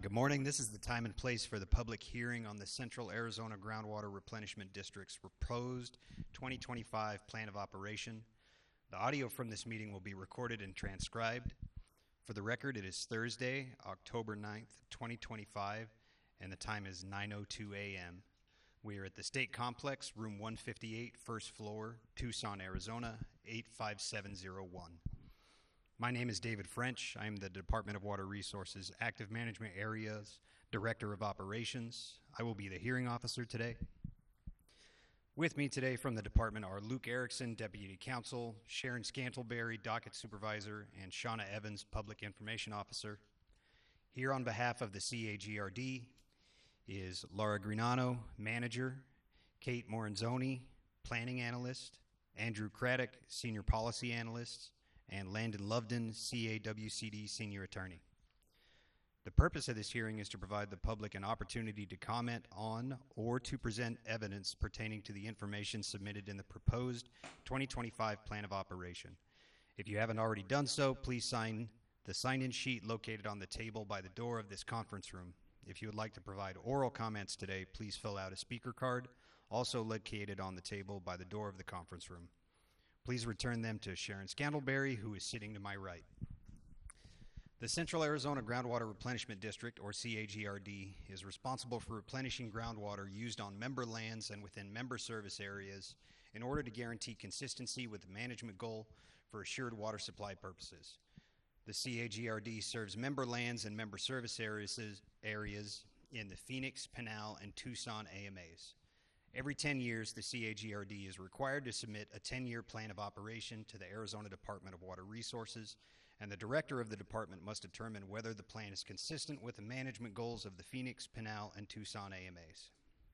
Good morning. This is the time and place for the public hearing on the Central Arizona Groundwater Replenishment District's proposed 2025 Plan of Operation. The audio from this meeting will be recorded and transcribed. For the record, it is Thursday, October 9th, 2025, and the time is 9:02 a.m. We are at the State Complex, room 158, first floor, Tucson, Arizona, 85701. My name is David French. I am the Department of Water Resources Active Management Areas Director of Operations. I will be the hearing officer today. With me today from the department are Luke Erickson, Deputy Counsel, Sharon Scantleberry, Docket Supervisor, and Shauna Evans, Public Information Officer. Here on behalf of the CAGRD is Laura Grinano, Manager, Kate Moranzoni, Planning Analyst, Andrew Craddock, Senior Policy Analyst, and Landon Loveton, CAWCD Senior Attorney. The purpose of this hearing is to provide the public an opportunity to comment on or to present evidence pertaining to the information submitted in the proposed 2025 Plan of Operation. If you haven't already done so, please sign the sign-in sheet located on the table by the door of this conference room. If you would like to provide oral comments today, please fill out a speaker card, also located on the table by the door of the conference room. Please return them to Sharon Scantleberry, who is sitting to my right. The Central Arizona Groundwater Replenishment District, or CAGRD, is responsible for replenishing groundwater used on member lands and within member service areas in order to guarantee consistency with the management goal for assured water supply purposes. The CAGRD serves member lands and member service areas in the Phoenix, Pinal, and Tucson AMAs. Every 10 years, the CAGRD is required to submit a 10-year plan of operation to the Arizona Department of Water Resources, and the director of the department must determine whether the plan is consistent with the management goals of the Phoenix, Pinal, and Tucson AMAs.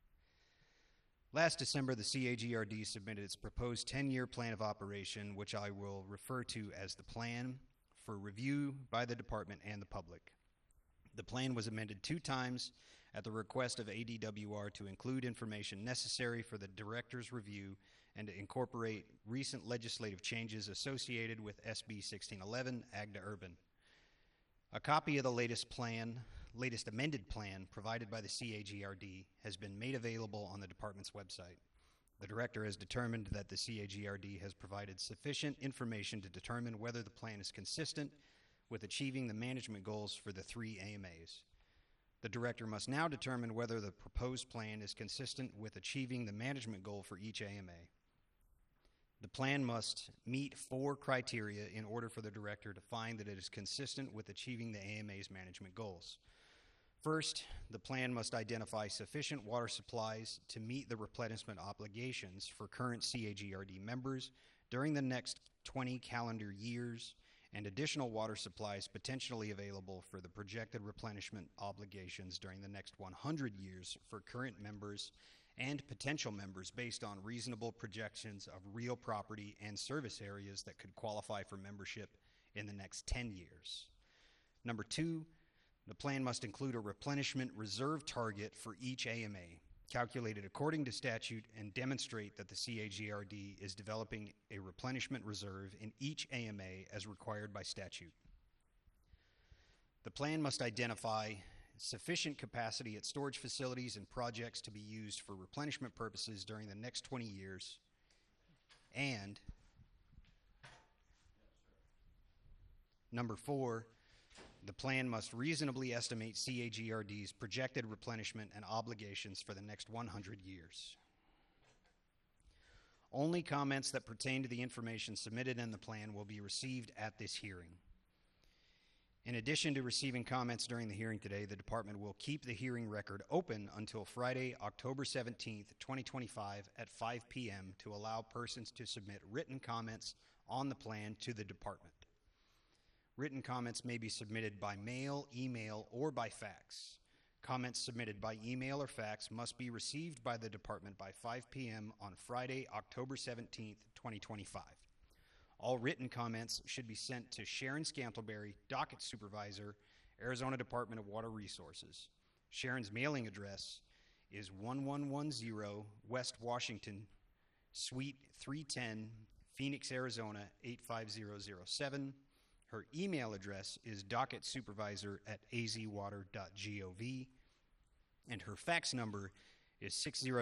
Last December, the CAGRD submitted its proposed 10-year plan of operation, which I will refer to as the plan, for review by the department and the public. The plan was amended 2 times at the request of ADWR to include information necessary for the director's review and to incorporate recent legislative changes associated with SB 1611, Ag to Urban. A copy of the latest amended plan provided by the CAGRD has been made available on the department's website. The director has determined that the CAGRD has provided sufficient information to determine whether the plan is consistent with achieving the management goals for the 3 AMAs. The director must now determine whether the proposed plan is consistent with achieving the management goal for each AMA. The plan must meet 4 criteria in order for the director to find that it is consistent with achieving the AMA's management goals. First, the plan must identify sufficient water supplies to meet the replenishment obligations for current CAGRD members during the next 20 calendar years, and additional water supplies potentially available for the projected replenishment obligations during the next 100 years for current members and potential members based on reasonable projections of real property and service areas that could qualify for membership in the next 10 years. Number 2, the plan must include a replenishment reserve target for each AMA, calculated according to statute, and demonstrate that the CAGRD is developing a replenishment reserve in each AMA as required by statute. The plan must identify sufficient capacity at storage facilities and projects to be used for replenishment purposes during the next 20 years, and number 4, the plan must reasonably estimate CAGRD's projected replenishment and obligations for the next 100 years. Only comments that pertain to the information submitted in the plan will be received at this hearing. In addition to receiving comments during the hearing today, the department will keep the hearing record open until Friday, October 17th, 2025 at 5 p.m. to allow persons to submit written comments on the plan to the department. Written comments may be submitted by mail, email, or by fax. Comments submitted by email or fax must be received by the department by 5 p.m. on Friday, October 17th, 2025. All written comments should be sent to Sharon Scantleberry, Docket Supervisor, Arizona Department of Water Resources. Sharon's mailing address is 1110 West Washington, Suite 310, Phoenix, Arizona 85007. Her email address is docketsupervisor@azwater.gov, and her fax number is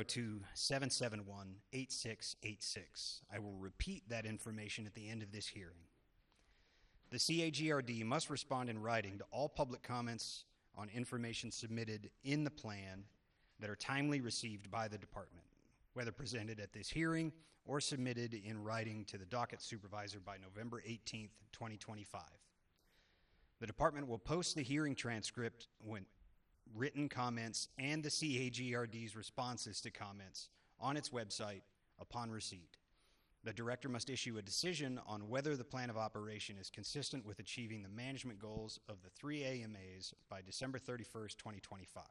602-771-8686. I will repeat that information at the end of this hearing. The CAGRD must respond in writing to all public comments on information submitted in the plan that are timely received by the department, whether presented at this hearing or submitted in writing to the docket supervisor by November 18th, 2025. The department will post the hearing transcript when written comments and the CAGRD's responses to comments on its website upon receipt. The director must issue a decision on whether the plan of operation is consistent with achieving the management goals of the 3 AMAs by December 31st, 2025.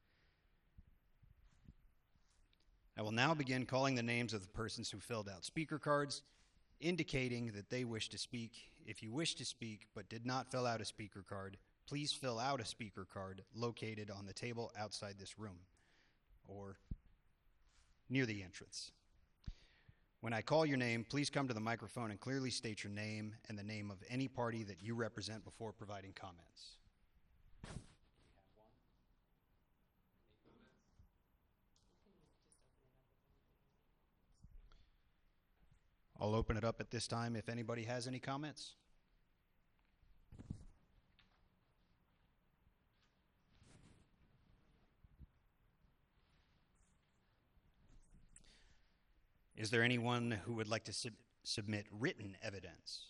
I will now begin calling the names of the persons who filled out speaker cards, indicating that they wish to speak. If you wish to speak but did not fill out a speaker card, please fill out a speaker card located on the table outside this room or near the entrance. When I call your name, please come to the microphone and clearly state your name and the name of any party that you represent before providing comments. I'll open it up at this time if anybody has any comments. Is there anyone who would like to submit written evidence?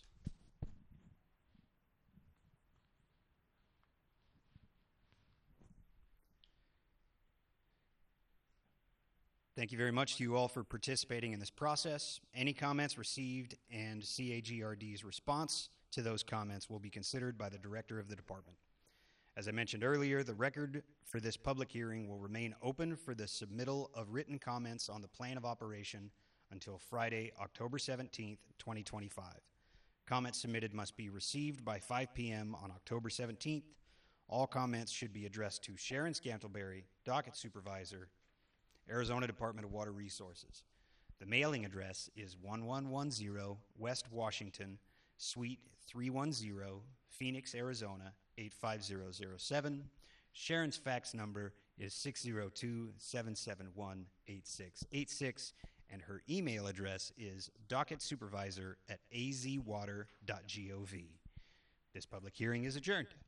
Thank you very much to you all for participating in this process. Any comments received and CAGRD's response to those comments will be considered by the director of the department. As I mentioned earlier, the record for this public hearing will remain open for the submittal of written comments on the plan of operation until Friday, October 17th, 2025. Comments submitted must be received by 5 p.m. on October 17th. All comments should be addressed to Sharon Scantleberry, Docket Supervisor, Arizona Department of Water Resources. The mailing address is 1110 West Washington, Suite 310, Phoenix, Arizona, 85007. Sharon's fax number is 602-771-8686. And her email address is docketsupervisor@azwater.gov. This public hearing is adjourned.